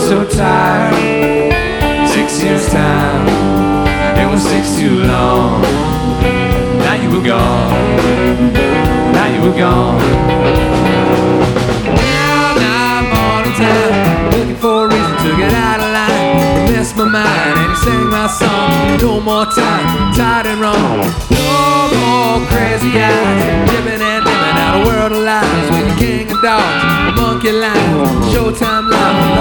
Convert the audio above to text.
so tired. 6 years time, it was 6 too long. Now you were gone, now you were gone. Now morning time, looking for a reason to get out of line. He messed my mind and he sang my song. No more time, tired and wrong. No